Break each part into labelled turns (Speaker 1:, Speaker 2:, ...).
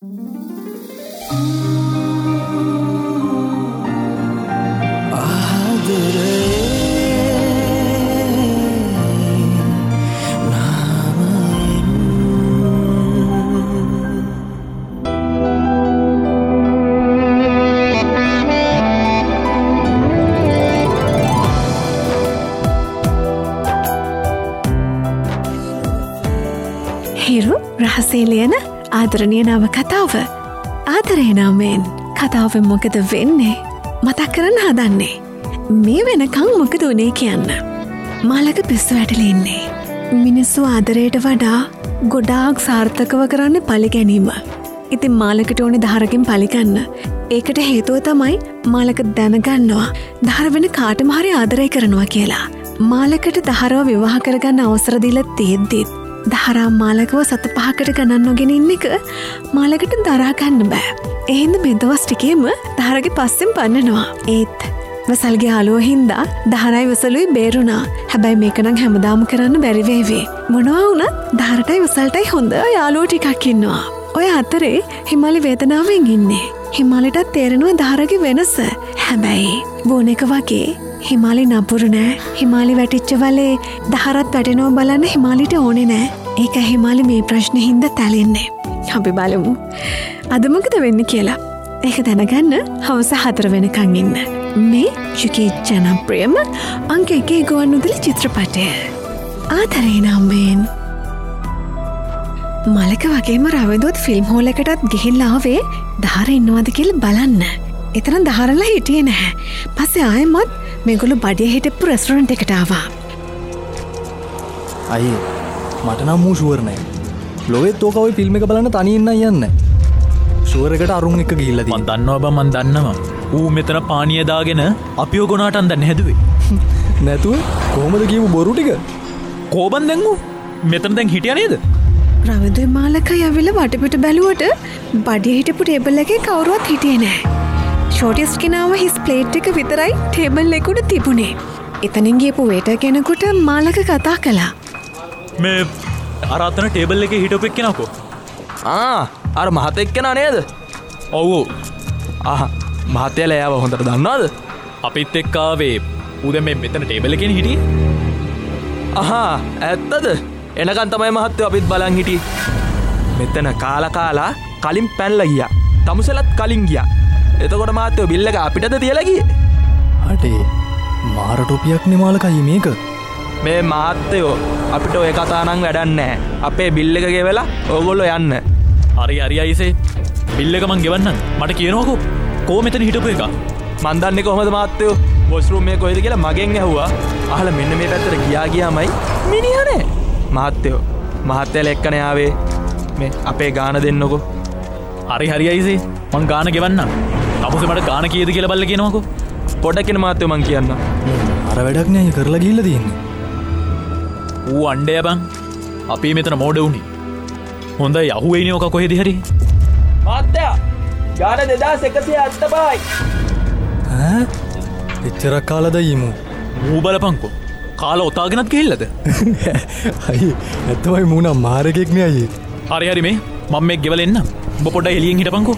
Speaker 1: හිරු රහසේ ලියන ආදරණීය නව කතාව. ආදරේ නාමයෙන් කතාවෙන් මොකද වෙන්නේ? මතක් කරන්න හදන්නේ. මේ වෙනකන් මොකද උනේ කියන්න. මාළක පිස්සු වැටලා ඉන්නේ. මිනිස්සු ආදරයට වඩා ගොඩාක් සාර්ථකව කරන්නේ පලි ගැනීම. ඉතින් මාළකට ඕනේ දහරකින් පලි ගන්න. ඒකට හේතුව තමයි මාළක දැනගන්නවා දහර වෙන කාටම හරි ආදරය කරනවා කියලා. මාළකට දහරව විවාහ කරගන්න අවසර දීලා තියෙද්දිත් දහරා මාළකව සත 5කට ගණන් නොගෙන ඉන්න එක මාළකට දරා ගන්න බෑ. එහෙනම් මේ දවස් ටිකේම දහරගේ පස්සෙන් පන්නනවා. ඒත් වසල්ගේ ආලුව හින්දා දහරයි වසලුයි බේරුණා. හැබැයි මේක නම් හැමදාම කරන්න බැරි වේවි. මොනවා වුණත් දහරටයි වසල්ටයි හොඳ යාළුවෝ ටිකක් ඉන්නවා. ඔය අතරේ හිමාලි වේදනාවෙන් ඉන්නේ. හිමාලිටත් තේරෙනවා දහරගේ වෙනස. හැබැයි බොන එක වගේ හිමාලි නපුරු නෑ. හිමාලි වැටිච්ච වලේ දහරත් වැටෙනව බලන්න හිමාලිට ඕනේ නෑ. ඒක හිමාලි මේ ප්‍රශ්නේ හින්දා තැලෙන්නේ. අපි බලමු අද මොකද වෙන්නේ කියලා. ඒක දැනගන්න හවස 4 වෙනකන් ඉන්න. මේ යුකී ජනප්‍රියම අංක 1 ගුවන්විදුලි චිත්‍රපටය ආදරේ නාමයෙන්. මලක වගේම රවදොත් ෆිල්ම් හෝල් එකටත් ගිහිල්ලා ආවේ දහර ඉන්නවද කියලා බලන්න. එතන දහරලා හිටියේ නැහැ. පස්සේ ආයෙමත් මේගොල්ලෝ බඩේ හිටපු රෙස්ටොරන්ට් එකට ආවා.
Speaker 2: අයියේ මට නම් මූ ෂුවර් නෑ. ලොවෙත් ඕක ඔය ෆිල්ම් එක බලන්න තනියෙන් නම් යන්නේ. ෂුවර් එකට අරුන් එක්ක ගිහිල්ලා
Speaker 3: මම දන්නවා බං මම දන්නවා. ඌ මෙතන පානිය දාගෙන අපිව ගොනාටන් දැන් හැදුවේ.
Speaker 2: නැතුව කොහමද කියපු බොරු ටික?
Speaker 3: කෝබන් දැන් ඌ මෙතන දැන් හිටියා නේද?
Speaker 1: රවදොයි මාලකයි ඇවිල්ලා වටපිට බැලුවට බඩේ හිටපු ටේබල් එකේ කවුරුවත් හිටියේ නැහැ. ෂෝටිස් කෙනාව හිස් ප්ලේට් එක විතරයි ටේබල් එක උඩ තිබුණේ. එතනින් ගියපු වේටර් කෙනෙකුට මාලක කතා කළා.
Speaker 3: මේ අර අතන ටේබල් එකේ හිටපු එක්කෙනාකෝ.
Speaker 2: අර මහත එක්කෙනා නේද?
Speaker 3: ඔව්.
Speaker 2: මහත්තයලා එයාව හොඳට දන්නවද?
Speaker 3: අපිත් එක්ක ආවේ ඌ දැන් මේ මෙතන ටේබල් එකේ හිටියේ.
Speaker 2: ඇත්තද? එනකන් තමයි මහත්තයෝ අපිත් බලන් හිටියේ. මෙතන කාලා කලින් පැනලා ගියා. තමුසලත් කලින් ගියා. එතකොට මහත්තයෝ බිල් එක අපිටද තියලා ගියේ. අටේ මාර ටොපියක් නේ මාලකයි මේක. මේ මහත්තයෝ අපිට ඔය කතා නම් වැඩක් නැහැ. අපේ බිල් එක ගෙවලා ඕගොල්ලෝ යන්න.
Speaker 3: හරි අයිසේ. බිල් එක මං ගෙවන්නම්. මට කියනවකෝ කොහොම මෙතන හිටපු එක?
Speaker 2: මන් දන්නේ කොහමද මහත්තයෝ? වොෂ්රූම් එක කොහෙද කියලා මගෙන් ඇහුවා. අහලා මෙන්න මේ පැත්තට ගියාමයි මිනිහා නෑ. මහත්තයලා එක්කනේ ආවේ. මේ අපේ ගාන දෙන්නකෝ.
Speaker 3: හරි අයිසේ. මං ගාන ගෙවන්නම්. අපුසේ මට ගාන කීයද කියලා බලලා කියනවකෝ.
Speaker 2: පොඩ්ඩක් එන මහත්තයෝ මං කියන්නම්. අර වැඩක් නෑ කරලා ගිහිල්ලා තියෙන්නේ.
Speaker 3: ඌ අණ්ඩය බං. අපි මෙතන මෝඩ වුණේ. හොඳයි අහුවෙයිනේ ඔක කොහෙද හරි.
Speaker 2: මහත්තයා ගාන 2175යි. එච්චරක් කාලා දයිමු.
Speaker 3: මූ බලපංකෝ. කාලා ඔතාගෙනත් ගිහිල්ලාද?
Speaker 2: අයියේ ඇත්තමයි මූ නම් මාරෙක් නේ අයියේ.
Speaker 3: හරි මේ මම මේක ගෙවලා එන්නම්. ඔබ පොඩ්ඩක් එළියෙන් හිටපන්කෝ.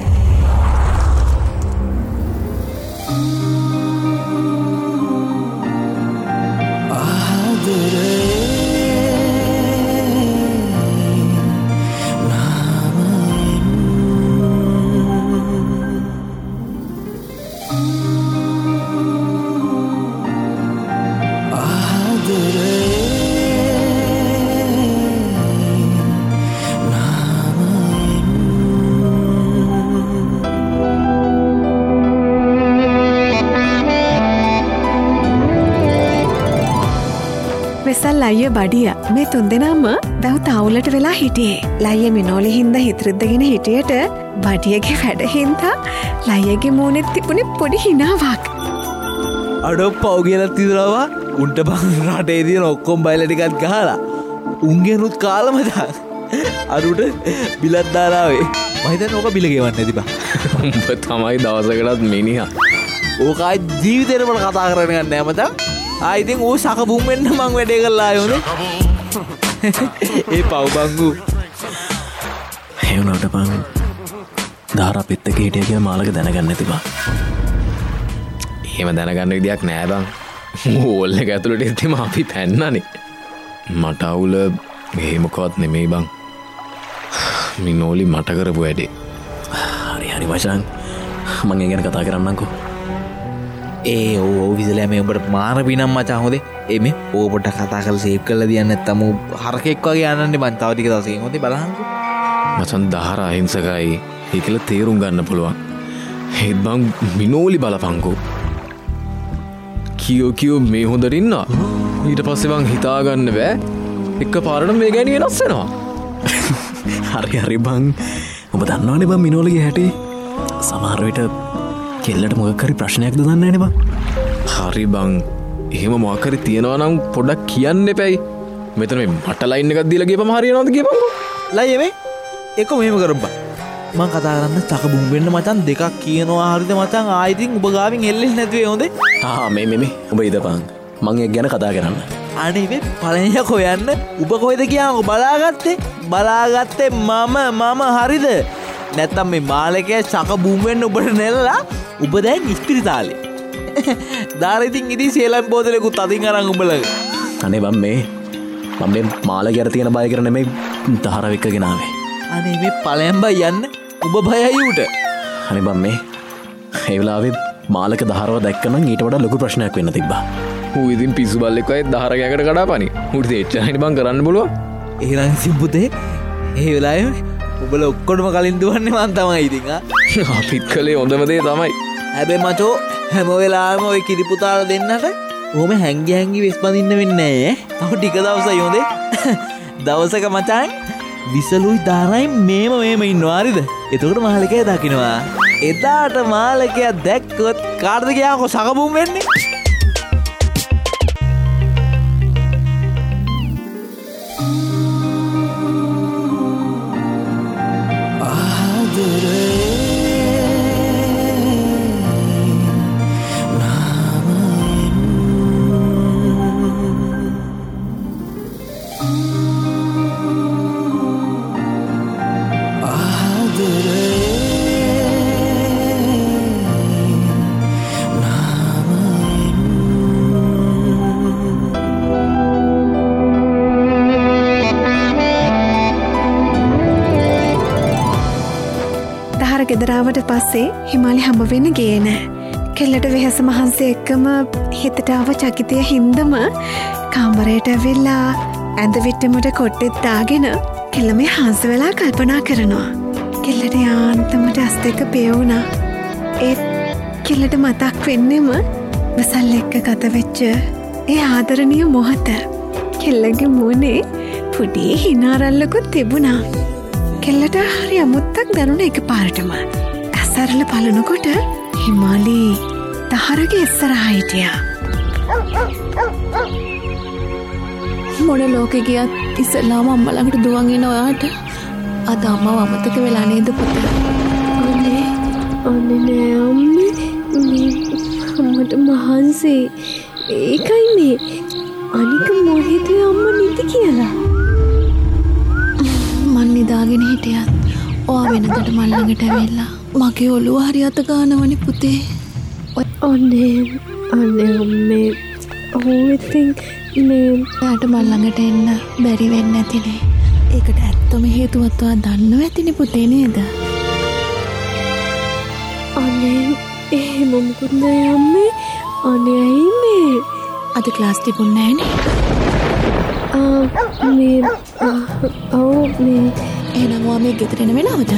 Speaker 1: වෙසල් අයිය බඩිය මේ 3 දෙනාම දැන් තාවුලට වෙලා හිටියේ. ලයිය මිනෝලි හින්දා හිතරිද්දගෙන හිටියට බඩියගේ වැඩ හින්දා ලයියගේ මූණෙත් තිබුණේ පොඩි හිනාවක්.
Speaker 4: අඩෝ පව් කියලා තියනවා උන්ට බං රටේ තියෙන ඔක්කොම බයිලා ටිකක් ගහලා උන්ගෙනුත් කාලා මචං අරුට බිලක් දාලා ආවේ. මම හිතන්නේ ඕක බිල ගෙවන්න නැති බං.
Speaker 5: උඹ තමයි දවසකටත් මිනිහා.
Speaker 4: ඕක ආයි ජීවිතේට මම කතා කරන්නේ නැහැ මචං. ඉතින් ඌ සකබුම් වෙන්න මං වැඩේ කරලා ආයෝනේ. ඒ පව් බංගු.
Speaker 5: ඒ වුණාට බං
Speaker 3: ධාරා පෙත්ත කේටිය කියලා මාළක දැනගන්න තිබා.
Speaker 5: එහෙම දැනගන්න විදියක් නෑ බං. ඕල් එක ඇතුළට එද්දිම අපි පැන්නනේ. මට අවුල එහෙමකවත් නෙමෙයි බං. මිනෝලි මට කරපු වැඩේ.
Speaker 3: හරි මචං. මං ඒ ගැන කතා කරන්නම්කෝ.
Speaker 4: ඒ ඕ විසලෑ මේ උඹට මාර පිනම් මචං හොඳේ. මේ ඕ පොඩ්ඩක් කතා කරලා සේව් කරලා දියන්න නැත්තම් ඌ හරකෙක් වගේ යන්නන්නේ මං තව ටික දවසකින් හොඳේ බලහන්කෝ.
Speaker 5: මචන් දහර අහිංසකයි ඒකල තේරුම් ගන්න පුළුවන්. ඒත් බං මිනෝලි බලපංකෝ. කියෝ මේ හොඳට ඉන්නවා. ඊට පස්සේ බං හිතාගන්න බෑ එක පාරට මේ ගැන වෙනස් වෙනවා.
Speaker 3: හරි බං. ඔබ දන්නවනේ බං මිනෝලගේ හැටි. සමහර විට කෙල්ලට මොකක් හරි ප්‍රශ්නයක්ද දන්නේ නැනේ බං.
Speaker 5: හරි බං. එහෙම මොකක් හරි තියනවා නම් පොඩ්ඩක් කියන්න එපැයි. මෙතන මේ මට ලයින් එකක් දීලා ගියපම හරියනවද කියපන්කෝ.
Speaker 4: ලයි මේ එක මෙහෙම කරපන්. මං කතා කරන්න චක බුම් වෙන්න මචං දෙකක් කියනවා හරිද මචං ආයිතින් ඔබ ගාවින් එල්ලෙන්නේ නැතුවේ හොඳේ.
Speaker 3: මේ ඔබ ඉදපන්. මං ඒක ගැන කතා කරන්න.
Speaker 4: අනේ මේ පළවෙනිය කොයන්න ඔබ කොහෙද කියන්කෝ බලාගත්තේ මම හරිද නැත්තම් මේ මාළකයා චක බුම් වෙන්න ඔබට නෙල්ලලා ඔබ දැන් ඉස්පිරිතාලේ. දාරිතින් ඉතින් සේලම් බෝතලෙකුත් අදින් අරන් උඹලගේ.
Speaker 3: අනේ මම මේ මාළකයාට තියෙන බය කර නෙමෙයි දහර වික්කගෙන ආවේ.
Speaker 4: අනේ මේ පලයන් බයි යන්න උඹ බයයි උට.
Speaker 3: අනේ බම් මේ ඒ වෙලාවේ මාළක දහරව දැක්කනම් ඊට වඩා ලොකු ප්‍රශ්නයක් වෙන්න තිබ්බා.
Speaker 5: ඌ ඉතින් පිස්සු බල්ලෙක් වගේ දහරකයකට කඩාපනි. ඌට දෙච්චයිනේ බං කරන්න බලුවා.
Speaker 4: එහෙනම් සිම්පුතේ ඒ වෙලාවේ ඔබලා ඔක්කොටම කලින් දුවන්නේ මං තමයි ඉතින්
Speaker 5: අපිත් කලේ හොඳම දේ තමයි.
Speaker 4: හැබැයි මචෝ හැම වෙලාවෙම ওই කිරිපුතාලා දෙන්නට ඕම හැංගි වෙස් බඳින්න වෙන්නේ නැහැ. තව ටික දවසයි හොඳේ. දවසක මචං විසලුයි දාරයි මේම ඉන්නවා හරිද? එතකොට මාළකයා දකින්නවා. එදාට මාළකයා දැක්කොත් කාටද කියන්කෝ සකබුම් වෙන්නේ?
Speaker 1: ගෙදරාවට පස්සේ හිමාලි හම්බ වෙන්න ගියේ නෑ. කෙල්ලට වෙහස මහන්සේ එක්කම හිතට ආව චකිතය හින්දම කාමරයට ඇවිල්ලා ඇඳ විට්ටමට කොට්ටෙත් දාගෙන කෙල්ල මේ හාන්ස වෙලා කල්පනා කරනවා. කෙල්ලට යාන්තමට ඇස් දෙක පිය වුණා. ඒත් කෙල්ලට මතක් වෙන්නෙම වසල් එක්ක ගත වෙච්ච ඒ ආදරණීය මොහොත. කෙල්ලගේ මූණේ පොඩි හිනාරල්ලකුත් තිබුණා. කෙල්ලට හරි අමුත්තක් දැනුන එක පාරටම. ඇසරල බලනකොට හිමාලි දහරගේ ඉස්සරහා හිටියා.
Speaker 6: මොන ලෝකෙ ගියත් ඉස්සෙල්ලාම අම්මා ළඟට දුවන් එන ඔයාට අද අම්මව අමතක වෙලා නේද පුතේ?
Speaker 7: අනේ නෑ අම්මේ මේ අම්මට මහන්සි. ඒකයි මේ අනික මොහෙද අම්මා නිදි කියලා.
Speaker 6: මන් නිදාගෙන හිටියත් ඔයා වෙනකට මල් ළඟට ඇවිල්ලා මගේ ඔළුව හරි අත ගන්නවනේ පුතේ.
Speaker 7: අනේ අම්මේ ඉතින් මේ
Speaker 6: යාට මල් ළඟට එන්න බැරි වෙන්නේ නැතිනේ. ඒකට ඇත්තම හේතුවත් ඔයා දන්නව ඇතිනේ පුතේ නේද?
Speaker 7: අනේ එහෙම මොකුත් නෑ අම්මේ. අනේ ඇයි මේ
Speaker 6: අද ක්ලාස් තිබුණේ නෑනේ.
Speaker 7: මේ
Speaker 6: එහෙනම් ඔයා මේ ගෙදර එන වෙලාවද?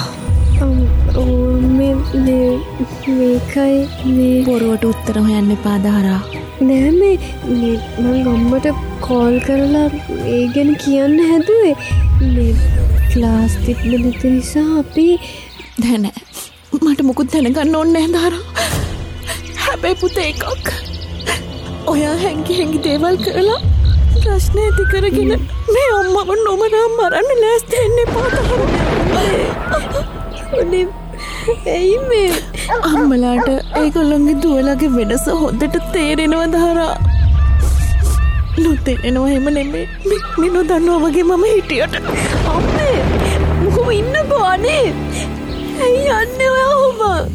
Speaker 7: මේකයි මේ
Speaker 6: බොරුවට උත්තර හොයන්න එපා දහරා.
Speaker 7: නෑ මේ මං අම්මට කෝල් කරලා ඒ ගැන කියන්න හැදුවේ. මේ ක්ලාස් තිබ්බ නිසා අපි
Speaker 6: නෑ මට මොකුත් දැනගන්න ඕනේ නෑ දහරා. හැබැයි පුතේ එකක් ඔයා හැංගි දේවල් කරලා ප්‍රශ්න ඇති කරගෙන මේ අම්මව නොමරා මරන්න ලෑස්ති වෙන්න එපා දහරා.
Speaker 7: ඇයි මේ
Speaker 6: අම්මලාට ඒගොල්ලන්ගේ දුවලගේ වෙනස හොඳට තේරෙනවා දහරා. නොතේරෙනවා එහෙම නෙමෙයි. මේ නොදන්නවා වගේ මම හිටියට
Speaker 7: අම්මේ මොකම ඉන්නකෝ අනේ.
Speaker 6: ඇයි යන්නේ ඔහොම?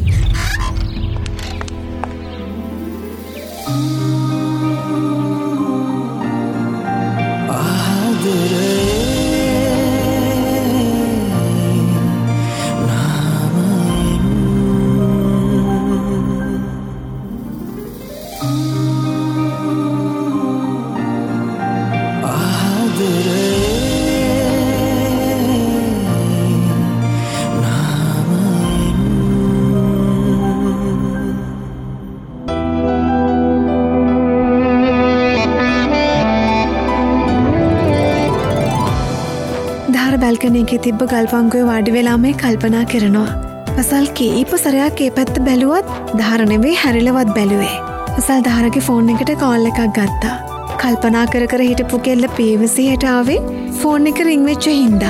Speaker 1: බැල්කනයක තිබ්බ ගල්පංගුවේ වාඩි වෙලා මේ කල්පනා කරනවා. වසල් කීප සැරයක් ඒ පැත්ත බැලුවත් දහර නෙවෙයි හැරිලවත් බැලුවේ. වසල් දහරගේ ෆෝන් එකට කෝල් එකක් ගත්තා. කල්පනා කර කර හිටපු කෙල්ල පීවසියට ආවේ ෆෝන් එක රින් වෙච්ච හින්දා.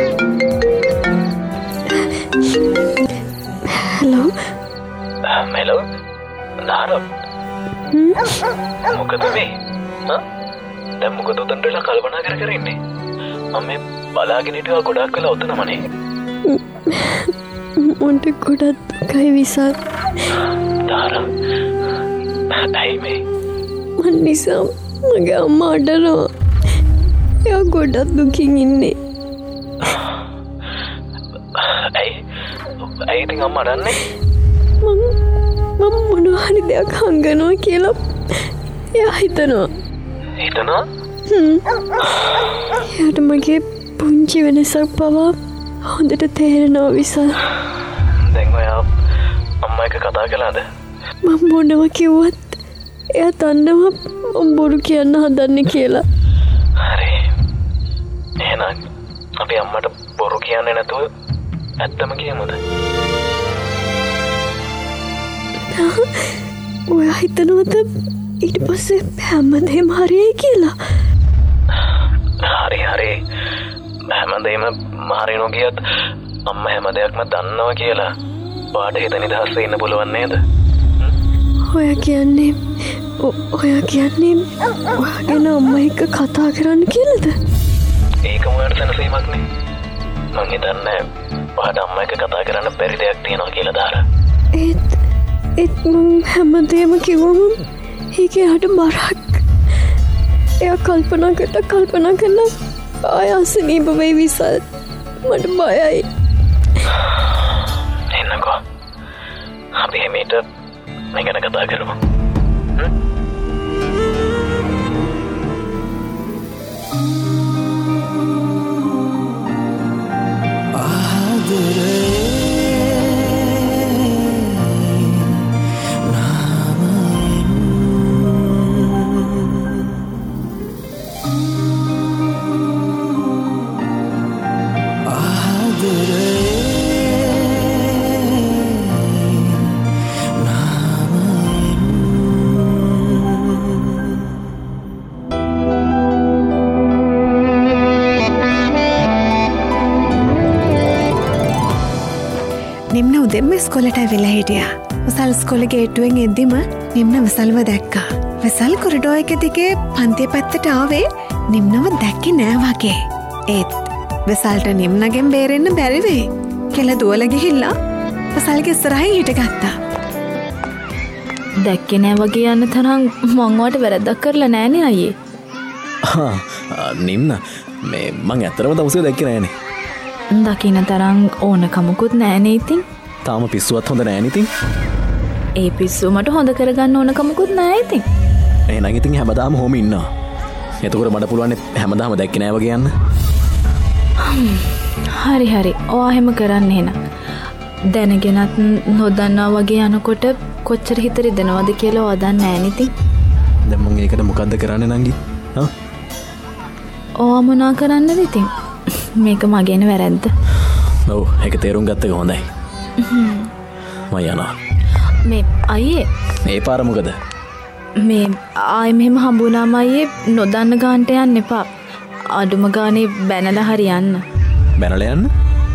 Speaker 7: හලෝ
Speaker 5: මෙලෝ දහර මොකද මේ? දැන් මොකද උතන්ටලා කල්පනා කර කර ඉන්නේ? අම්මේ බලාගෙන හිටුවා ගොඩක් වෙලා උතනමනේ.
Speaker 7: මොන්ට ගොඩක් දුකයි විසල්.
Speaker 5: තාරා ඇයි මේ?
Speaker 7: මන් නිසා මගේ අම්මා අඬනවා. එයා ගොඩක් දුකින් ඉන්නේ.
Speaker 5: ඇයි ඉතින් අම්මා අඬන්නේ? මම
Speaker 7: මොනවා හරි දෙයක් හංගනවා කියලා එයා හිතනවා.
Speaker 5: හිතනවා?
Speaker 7: එයාට මගේ පුංචි වෙනසක් පවා හොඳට තේරෙනවා විසල්.
Speaker 5: දැන් ඔයා අම්මා එක්ක කතා කළාද?
Speaker 7: මම මොනව කිව්වත් එයා දන්නවා මම බොරු කියන්න හදන්නේ කියලා.
Speaker 5: හරි. එහෙනම් අපි අම්මට බොරු කියන්නේ නැතුව ඇත්තම කියමුද?
Speaker 7: ඔයා හිතනවද ඊට පස්සේ හැමදේම හරියයි කියලා?
Speaker 5: හරි හැමදේම මාරිනෝ කියත් අම්මා හැම දෙයක්ම දන්නවා කියලා ඔයාට හිත නිදහස්ව ඉන්න පුළුවන් නේද?
Speaker 7: ඔයා කියන්නේ ඔයාගෙන අම්මා එක්ක කතා කරන්න කියලාද?
Speaker 5: ඒක මොකට සැනසීමක් නේ. මං හිතන්නේ ඔයාට අම්මා එක්ක කතා කරන්න බැරි දෙයක් තියෙනවා කියලා දාලා.
Speaker 7: ඒත් මං හැමදේම කිව්වම ඒකේ හට බරක්. එයා කල්පනා කරලා ආය අසනීප වෙයි විසල්. මට බයයි.
Speaker 5: එන්නකෝ. අපි හැමීට මේ ගැන කතා කරමු.
Speaker 1: නිම්න උදෙම ස්කොලට ඇවිල්ලා හිටියා. වසල් ස්කොල ගේට්ටුවෙන් එද්දිම නිම්න වසල්ව දැක්කා. වසල් කොරිඩෝ එක දිගේ පන්තිය පැත්තට ආවේ නිම්නව දැක්කේ නෑ වගේ. ඒත් වසල්ට නිම්නගෙන් බේරෙන්න බැරිවේ. කෙල දුවල ගිහිල්ලා වසල්ගේ ඉස්සරහින් හිටගත්තා.
Speaker 6: දැක්කේ නෑ වගේ යන්න තරම් මං වට වැරද්දක් කරලා නෑනේ අයියේ.
Speaker 3: නිම්න මේ මං ඇත්තරම දවසේ දැක්කේ නෑනේ.
Speaker 6: දකින්න තරම් ඕනකමකුත් නෑනේ ඉතින්.
Speaker 3: තාම පිස්සුවත් හොඳ නෑනේ ඉතින්.
Speaker 6: ඒ පිස්සුව මට හොඳ කරගන්න ඕනකමකුත් නෑ ඉතින්.
Speaker 3: එහෙනම් ඉතින් හැමදාම හොම ඉන්නවා. එතකොට මට පුළුවන් හැමදාම දැක්කේ නෑ වගේ යන්න.
Speaker 6: හරි ඔයා එහෙම කරන්න එහෙනම්. දැනගෙනත් නොදන්නා වගේ යනකොට කොච්චර හිත රිදෙනවද කියලා ඔයා දන්නේ නෑනේ ඉතින්.
Speaker 3: දැන් මම ඒකට මොකද්ද කරන්නේ නංගි?
Speaker 6: ඔයා මොනා කරන්නද ඉතින්? මේක මගේන වැරැද්ද.
Speaker 3: ඔව් ඒක තේරුම් ගත්තක හොඳයි. මම යනවා.
Speaker 6: මේ අයියේ
Speaker 3: මේ පාර මොකද?
Speaker 6: මේ ආයෙ මෙහෙම හම්බුනාම අයියේ නොදන්න ගානට යන්න එපා. අඩුම ගානේ බැනලා හරි යන්න.
Speaker 3: බැනලා යන්න?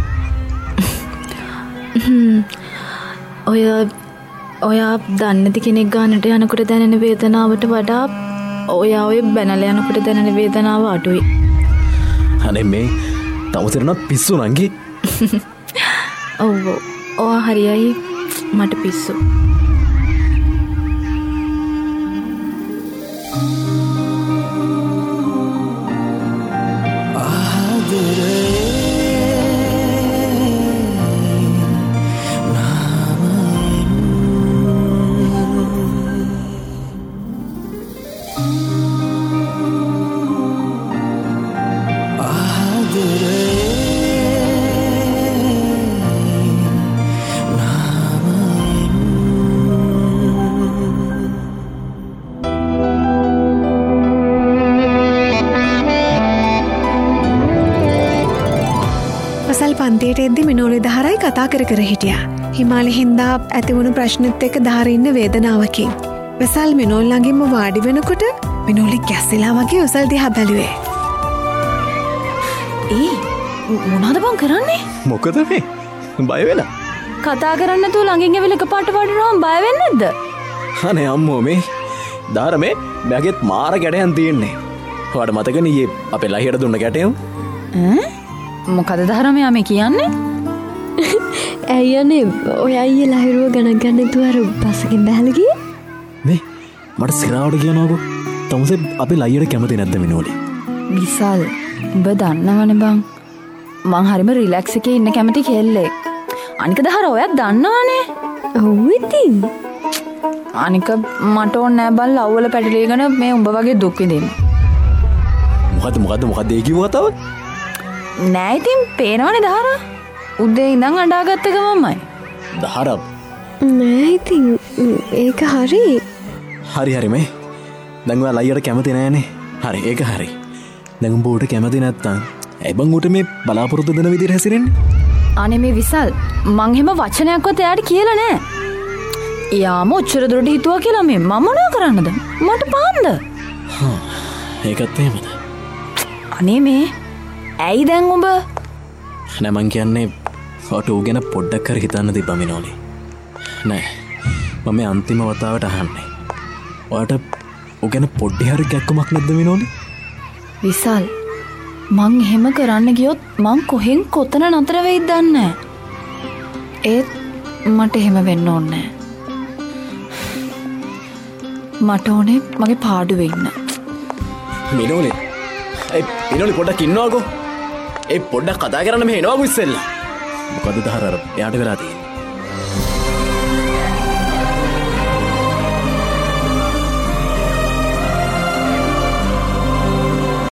Speaker 6: ඔයා දන්නේ නැති කෙනෙක් ගානට යනකොට දැනෙන වේදනාවට වඩා ඔයා ඔය බැනලා යනකොට දැනෙන වේදනාව අඩුයි.
Speaker 3: අනේ මේ තවසරන පිස්සු නංගි.
Speaker 6: ඔව් ඕ හරියයි මට පිස්සු.
Speaker 1: පන්තියට එද්දි මිනෝලි දහරයි කතා කර හිටියා. හිමාලි හින්දා ඇතිවුණු ප්‍රශ්නෙත් එක්ක දහරඉන්න වේදනාවකින්. වෙසල් මිනෝල් ළඟින්ම වාඩි වෙනකොට මිනෝලි ගැස්සිලා වගේ උසල් දිහා බැලුවේ.
Speaker 6: මොනවද බං කරන්නේ?
Speaker 3: මොකද මේ? බය වෙලා?
Speaker 6: කතා කරන්න නැතුව ළඟින් ඇවිල්ලා එකපාරට වඩිනවම බය වෙන්නේ නැද්ද?
Speaker 3: අනේ අම්මෝ මේ දාර මේ මැගෙත් මාර ගැටයන් තියෙන්නේ. ඔයාට මතකනේ ඊයේ අපේ ලහියට දුන්න ගැටයම?
Speaker 6: මොකද දහරම යාමේ කියන්නේ?
Speaker 7: ඇයියනේ ඔය අයියේ ලහිරුව ගණන් ගන්න නැතුව අර බස්සකින් බැහැලා ගියේ?
Speaker 3: මේ මට සිරාවට කියනවාකෝ. තමුසේ අපේ ලහියට කැමති නැද්ද මිනෝලි?
Speaker 6: විසල් උඹ දන්නවනේ බං. මං හරිම රිලැක්ස් එකේ ඉන්න කැමති කෙල්ලෙක්. අනික දහර ඔයත් දන්නවනේ.
Speaker 7: ඔව් ඉතින්.
Speaker 6: අනික මට ඕනේ නෑ බං ලව්වල පැටලීගෙන මේ උඹ වගේ දුක් විඳින්න.
Speaker 3: මොකද්ද ඒ කිව්ව කතාව?
Speaker 6: නෑ ඉතින් පේනවනේ දහර. උදේ ඉඳන් අඬාගත්ත ගමන්මයි.
Speaker 3: දහර
Speaker 7: නෑ ඉතින් ඒක
Speaker 3: හරි මේ. දැන් ඔයා ලයියට කැමති නෑනේ. හරි ඒක හරි. දැන් උඹ උට කැමති නැත්තම් ඇයි බං උට මේ බලාපොරොත්තු දෙන විදිහට හැසිරෙන්නේ?
Speaker 6: අනේ මේ විසල් මං හැම වචනයක්වත් එයාට කියලා නෑ. යාම ඔච්චර දුරට හිතුවා කියලා මේ මම මොනවා කරන්නද? මට පාන්ද?
Speaker 3: ඒකත් එහෙමද?
Speaker 6: අනේ මේ ඇයි දැන් උඹ?
Speaker 3: නෑ මං කියන්නේ ඔට ඌ ගැන පොඩ්ඩක් හරි හිතන්න තිබ්බා මිනෝලි. නෑ මම මේ අන්තිම වතාවට අහන්නේ. ඔයාට ඌ ගැන පොඩ්ඩේ හරි කැක්කමක් නැද්ද මිනෝලි?
Speaker 6: විසල් මං එහෙම කරන්න ගියොත් මං කොහෙන් කොතන නතර වෙයිද දන්නේ නෑ. ඒත් මට එහෙම වෙන්න ඕනේ නෑ. මට ඕනේ මගේ පාඩුවේ ඉන්න.
Speaker 3: මිනෝලි පොඩ්ඩක් ඉන්නවාකෝ. ඒ පොඩ්ඩක් කතා කරන්න මේ එනවාකෝ ඉස්සෙල්ලා. මොකද දහර එයාට වෙලා තියෙන්නේ?